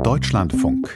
Deutschlandfunk.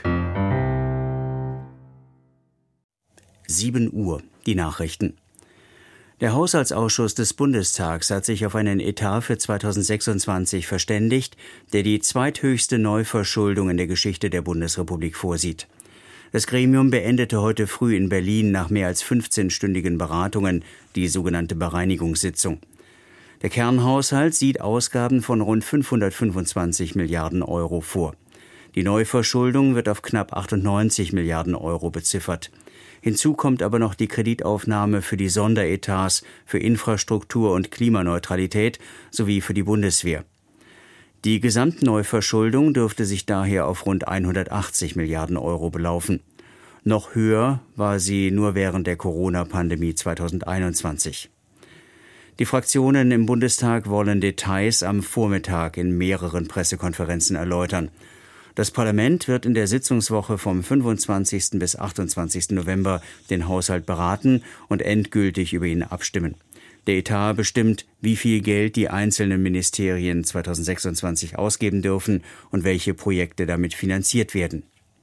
7 Uhr, die Nachrichten. Der Haushaltsausschuss des Bundestags hat sich auf einen Etat für 2026 verständigt, der die zweithöchste Neuverschuldung in der Geschichte der Bundesrepublik vorsieht. Das Gremium beendete heute früh in Berlin nach mehr als 15-stündigen Beratungen die sogenannte Bereinigungssitzung. Der Kernhaushalt sieht Ausgaben von rund 525 Milliarden Euro vor. Die Neuverschuldung wird auf knapp 98 Milliarden Euro beziffert. Hinzu kommt aber noch die Kreditaufnahme für die Sonderetats für Infrastruktur und Klimaneutralität sowie für die Bundeswehr. Die Gesamtneuverschuldung dürfte sich daher auf rund 180 Milliarden Euro belaufen. Noch höher war sie nur während der Corona-Pandemie 2021. Die Fraktionen im Bundestag wollen Details am Vormittag in mehreren Pressekonferenzen erläutern. Das Parlament wird in der Sitzungswoche vom 25. bis 28. November den Haushalt beraten und endgültig über ihn abstimmen. Der Etat bestimmt, wie viel Geld die einzelnen Ministerien 2026 ausgeben dürfen und welche Projekte damit finanziert werden.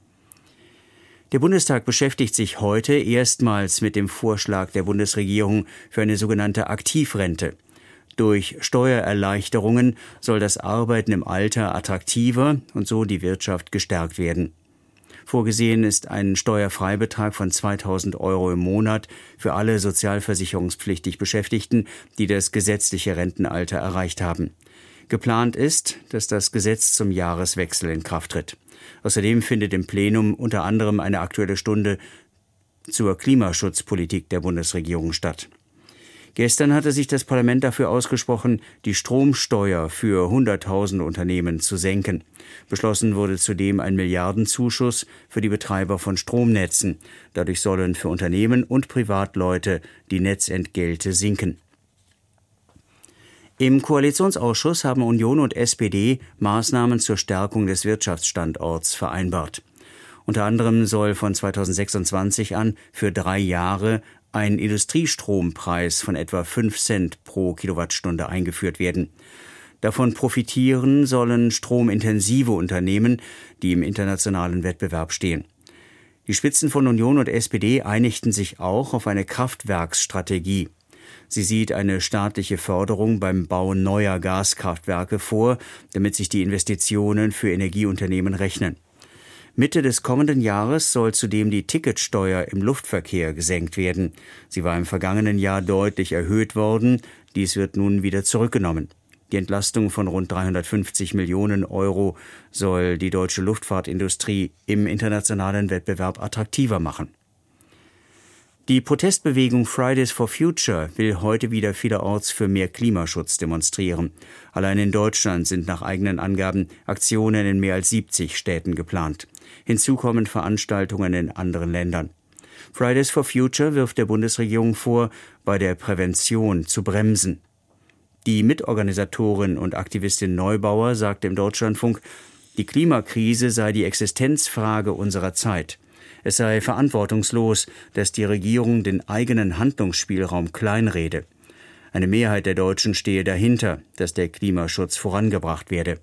Der Bundestag beschäftigt sich heute erstmals mit dem Vorschlag der Bundesregierung für eine sogenannte Aktivrente. Durch Steuererleichterungen soll das Arbeiten im Alter attraktiver und so die Wirtschaft gestärkt werden. Vorgesehen ist ein Steuerfreibetrag von 2.000 Euro im Monat für alle sozialversicherungspflichtig Beschäftigten, die das gesetzliche Rentenalter erreicht haben. Geplant ist, dass das Gesetz zum Jahreswechsel in Kraft tritt. Außerdem findet im Plenum unter anderem eine Aktuelle Stunde zur Klimaschutzpolitik der Bundesregierung statt. Gestern hatte sich das Parlament dafür ausgesprochen, die Stromsteuer für 100.000 Unternehmen zu senken. Beschlossen wurde zudem ein Milliardenzuschuss für die Betreiber von Stromnetzen. Dadurch sollen für Unternehmen und Privatleute die Netzentgelte sinken. Im Koalitionsausschuss haben Union und SPD Maßnahmen zur Stärkung des Wirtschaftsstandorts vereinbart. Unter anderem soll von 2026 an für 3 Jahre ein Industriestrompreis von etwa 5 Cent pro Kilowattstunde eingeführt werden. Davon profitieren sollen stromintensive Unternehmen, die im internationalen Wettbewerb stehen. Die Spitzen von Union und SPD einigten sich auch auf eine Kraftwerksstrategie. Sie sieht eine staatliche Förderung beim Bau neuer Gaskraftwerke vor, damit sich die Investitionen für Energieunternehmen rechnen. Mitte des kommenden Jahres soll zudem die Ticketsteuer im Luftverkehr gesenkt werden. Sie war im vergangenen Jahr deutlich erhöht worden. Dies wird nun wieder zurückgenommen. Die Entlastung von rund 350 Millionen Euro soll die deutsche Luftfahrtindustrie im internationalen Wettbewerb attraktiver machen. Die Protestbewegung Fridays for Future will heute wieder vielerorts für mehr Klimaschutz demonstrieren. Allein in Deutschland sind nach eigenen Angaben Aktionen in mehr als 70 Städten geplant. Hinzu kommen Veranstaltungen in anderen Ländern. Fridays for Future wirft der Bundesregierung vor, bei der Prävention zu bremsen. Die Mitorganisatorin und Aktivistin Neubauer sagte im Deutschlandfunk, die Klimakrise sei die Existenzfrage unserer Zeit. Es sei verantwortungslos, dass die Regierung den eigenen Handlungsspielraum kleinrede. Eine Mehrheit der Deutschen stehe dahinter, dass der Klimaschutz vorangebracht werde.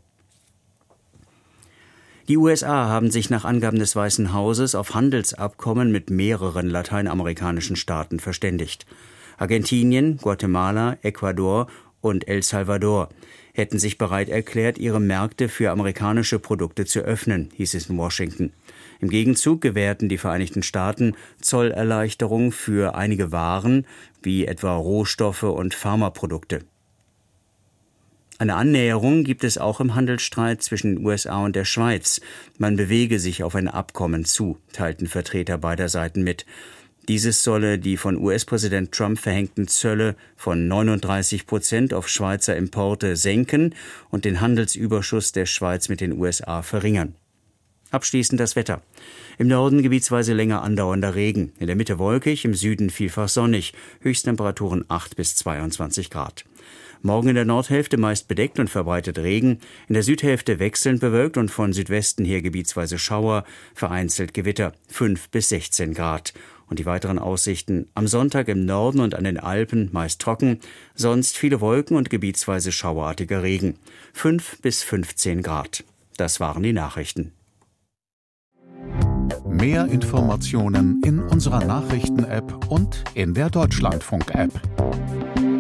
Die USA haben sich nach Angaben des Weißen Hauses auf Handelsabkommen mit mehreren lateinamerikanischen Staaten verständigt. Argentinien, Guatemala, Ecuador und El Salvador hätten sich bereit erklärt, ihre Märkte für amerikanische Produkte zu öffnen, hieß es in Washington. Im Gegenzug gewährten die Vereinigten Staaten Zollerleichterungen für einige Waren, wie etwa Rohstoffe und Pharmaprodukte. Eine Annäherung gibt es auch im Handelsstreit zwischen den USA und der Schweiz. Man bewege sich auf ein Abkommen zu, teilten Vertreter beider Seiten mit. Dieses solle die von US-Präsident Trump verhängten Zölle von 39% auf Schweizer Importe senken und den Handelsüberschuss der Schweiz mit den USA verringern. Abschließend das Wetter. Im Norden gebietsweise länger andauernder Regen. In der Mitte wolkig, im Süden vielfach sonnig. Höchsttemperaturen 8 bis 22 Grad. Morgen in der Nordhälfte meist bedeckt und verbreitet Regen. In der Südhälfte wechselnd bewölkt und von Südwesten her gebietsweise Schauer. Vereinzelt Gewitter 5 bis 16 Grad. Und die weiteren Aussichten: am Sonntag im Norden und an den Alpen meist trocken. Sonst viele Wolken und gebietsweise schauerartiger Regen. 5 bis 15 Grad. Das waren die Nachrichten. Mehr Informationen in unserer Nachrichten-App und in der Deutschlandfunk-App.